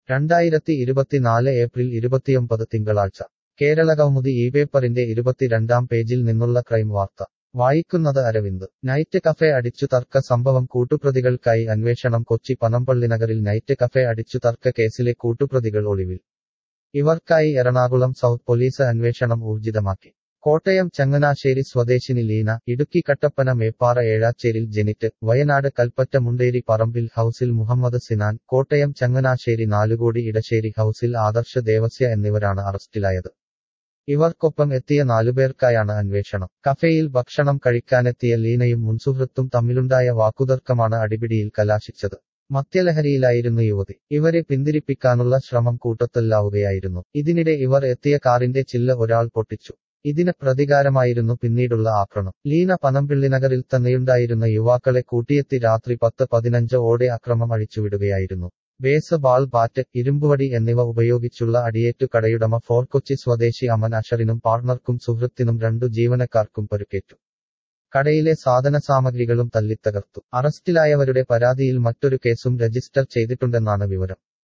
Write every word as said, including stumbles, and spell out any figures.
രണ്ടായിരത്തി ഇരുപത്തിനാല് ഏപ്രിൽ ഇരുപത്തിയൊമ്പത് തിങ്കളാഴ്ച കേരളകൗമുദി ഈ പേപ്പറിന്റെ ഇരുപത്തിരണ്ടാം പേജിൽ നിന്നുള്ള ക്രൈം വാർത്ത വായിക്കുന്നത് അരവിന്ദ് നൈറ്റ് കഫേ അടിച്ചു തർക്ക സംഭവം കൂട്ടുപ്രതികൾക്കായി അന്വേഷണം കൊച്ചി പനമ്പള്ളിനഗറിൽ നൈറ്റ് കഫേ അടിച്ചു തർക്ക കേസിലെ കൂട്ടുപ്രതികൾ ഒളിവിൽ ഇവർക്കായി എറണാകുളം സൗത്ത് പോലീസ് അന്വേഷണം ഊർജിതമാക്കി കോട്ടയം ചങ്ങനാശ്ശേരി സ്വദേശിനി ലീന ഇടുക്കി കട്ടപ്പന മേപ്പാറ ഏഴാച്ചേരിൽ ജെനിറ്റ് വയനാട് കൽപ്പറ്റ മുണ്ടേരി പറമ്പിൽ ഹൌസിൽ മുഹമ്മദ് സിനാൻ കോട്ടയം ചങ്ങനാശ്ശേരി നാലുകോടി ഇടശ്ശേരി ഹൌസിൽ ആദർശ് ദേവസ്യ എന്നിവരാണ് അറസ്റ്റിലായത് ഇവർക്കൊപ്പം എത്തിയ നാലുപേർക്കായാണ് അന്വേഷണം കഫേയിൽ ഭക്ഷണം കഴിക്കാനെത്തിയ ലീനയും മുൻസുഹൃത്തും തമ്മിലുണ്ടായ വാക്കുതർക്കമാണ് അടിപിടിയിൽ കലാശിച്ചത് മദ്യലഹരിയിലായിരുന്നു യുവതി ഇവരെ പിന്തിരിപ്പിക്കാനുള്ള ശ്രമം കൂട്ടത്തിലാവുകയായിരുന്നു ഇതിനിടെ ഇവർ എത്തിയ കാറിന്റെ ചില്ല് ഒരാൾ പൊട്ടിച്ചു ഇതിന് പ്രതികാരമായിരുന്നു പിന്നീടുള്ള ആക്രമണം ലീന പനമ്പിള്ളിനഗറിൽ തന്നെയുണ്ടായിരുന്ന യുവാക്കളെ കൂട്ടിയെത്തി രാത്രി പത്ത് പതിനഞ്ച് ഓടെ അക്രമം അഴിച്ചുവിടുകയായിരുന്നു ബേസ് ബാൾ ബാറ്റ് ഇരുമ്പുവടി എന്നിവ ഉപയോഗിച്ചുള്ള അടിയേറ്റു കടയുടമ ഫോർ കൊച്ചി സ്വദേശി അമൻ അഷറിനും പാർട്ണർക്കും സുഹൃത്തിനും രണ്ടു ജീവനക്കാർക്കും പരുക്കേറ്റു കടയിലെ സാധനസാമഗ്രികളും തല്ലിത്തകർത്തു അറസ്റ്റിലായവരുടെ പരാതിയിൽ മറ്റൊരു കേസും രജിസ്റ്റർ ചെയ്തിട്ടുണ്ടെന്നാണ് വിവരം